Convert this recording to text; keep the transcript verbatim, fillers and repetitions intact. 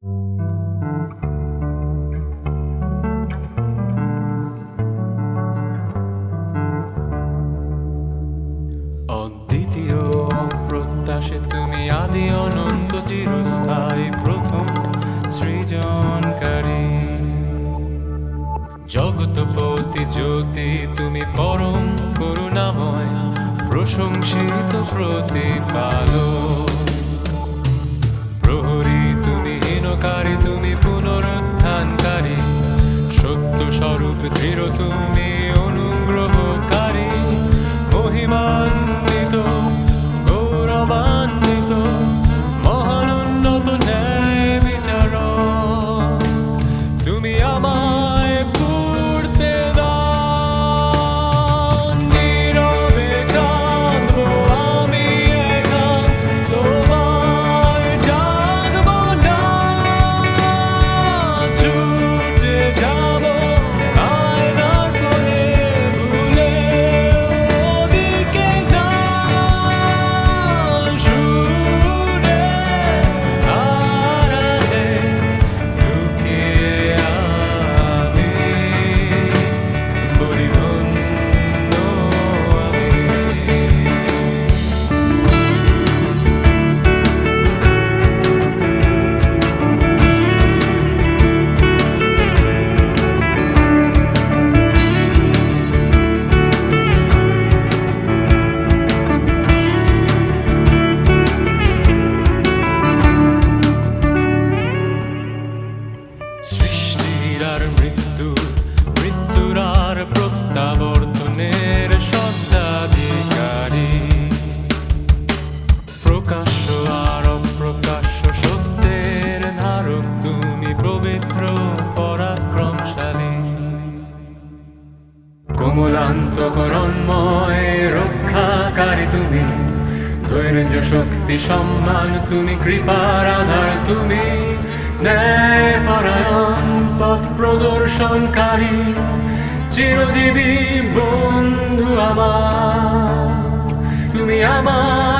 অদ্বিতীয় অপ্রত্যাশিত তুমি আদি অনন্ত চিরস্থায়ী প্রথম সৃজনকারী জগৎপতি জ্যোতি তুমি পরম করুণাময় প্রশংসিত প্রতিপালক প্রহরী তুমি হীনকারী তুমি পুনরুত্থানকারী সত্য স্বরূপ দৃঢ় তুমি অনুগ্রহকারী মহিমান্বিত গৌরবান্বিত মহানুন্নত ন্যায় বিচারক তুমি আমায় পূর্তে দাও নীরবে কাঁদবো আমি একা তোমায় ডাকবো না ছুটে যাবো আয়নার কোণে ভুলে ওদিকে না সুরে আড়ালে লুকিয়ে আমি বলি ধন্য আমি সৃষ্টির আর মৃত্যু মৃত্যুর আর প্রত্যাবর্তনের স্বত্বাধিকারী প্রকাশ্য আর অপ্রকাশ্য সত্যের ধারক তুমি পবিত্র পরাক্রমশালী কোমলান্তকরণময় রক্ষাকারী তুমি ধৈর্য শক্তি সম্মান তুমি কৃপার আধার তুমি ন্যায় পরায়ণ পথ প্রদর্শনকারী চিরজীবী বন্ধু আমার তুমি আমার